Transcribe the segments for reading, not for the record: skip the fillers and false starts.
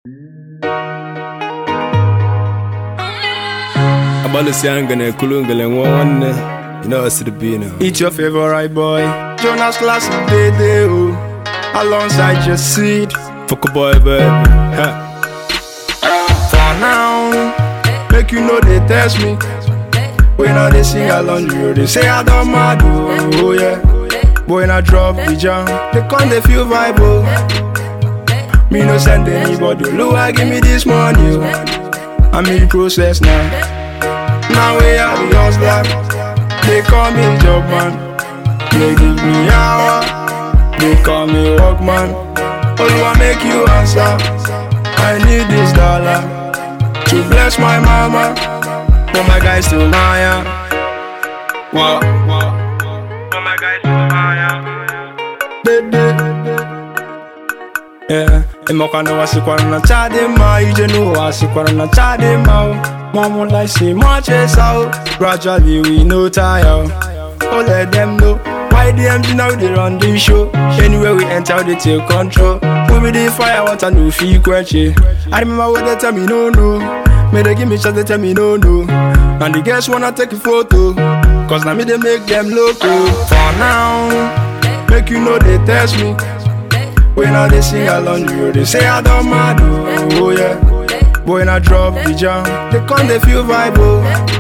Abalisianga kulungele ngwane. You know what's the be now. It's your favorite boy, Jonas Classic Day alongside your seed. Fuck a boy, baby. For now, make you know they test me. When I they sing along you, they say I don't mad, oh yeah. Boy, when I drop the jam, they come they feel vibe, oh. Me no send anybody, Lua give me this money, oh. I'm in the process now. Now we are the hustler. They call me job man. They give me hour. They call me workman. Oluwa make you answer. I need this dollar to bless my mama. For my guys to Maya. Wow. For my guys to Maya. Yeah. Imokana wasikwana chadema. Ijenu wasikwana chadema. Mama like say much as out. Gradually we no tire. Oh let them know. Why the MG now they run the show. Anywhere we enter they take control. We be the fire water no feel quench. I remember what they tell me no. May they give me chance they tell me no. And the girls wanna take a photo. Cause now me they make them local. For now, make you know they test me. When I they sing along you, they say I don't mad, oh yeah. Boy, when I drop the jam, they come they feel vibe, oh.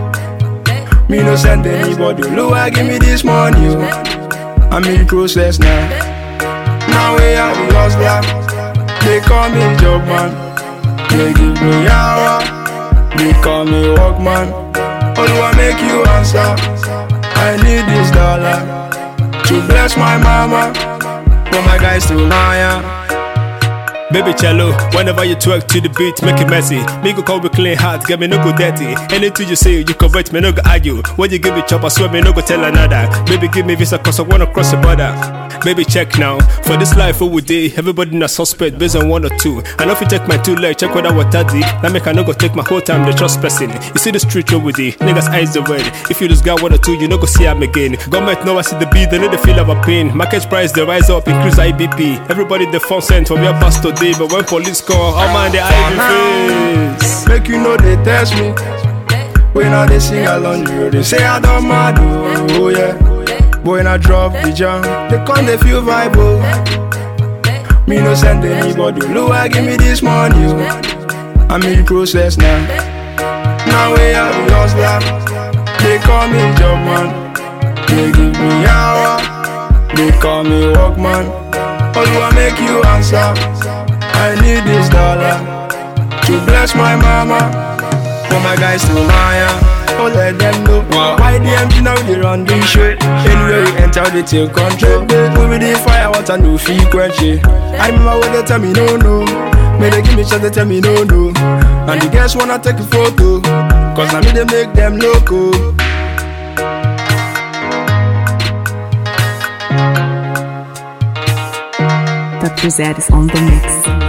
Me no send anybody, Lua give me this money, oh. I'm in the process now. Now we are the hustler. They call me job man. They give me hour. They call me workman. Oluwa make you answer. I need this dollar to bless my mama. For my guys to Maya. Baby cello, whenever you twerk to the beat, make it messy. Me go call with clean heart, get me no go dirty. Anything you say, you convert me no go argue. When you give me chop, I swear me no go tell another. Baby give me visa cause I wanna cross the border. Baby check now, for this life over day, everybody na suspect based on one or two. And if you take my 2 legs, check whether what I did. That make I no go take my whole time, the trust person. You see the street over there, niggas eyes the red. If you just got 1 or 2, you no go see them again. Government know I see the beat, they know the feel of a pain. Market price, they rise up, increase IBP. Everybody the phone sent from your past today, but when police call, oh man, they eye face. Make you know they test me. When I they sing along you, they say I don't mad, oh yeah. Boy, when I drop the jam, they come they feel vibe, oh. Me no send anybody, Lua give me this money, oh. I'm in the process now. Now we are the hustler. They call me job man. They give me hour. They call me workman. Oluwa make you answer. I need this dollar to bless my mama. For my guys to Maya. Oh let them know. Why the MG now they run the show. Anywhere we enter they take control. We be the fire water no feel quench. I remember what they tell me no. May they give me chance they tell me no. And the girls wanna take a photo. Cause now me they make them local. Dr. Zed is on the mix.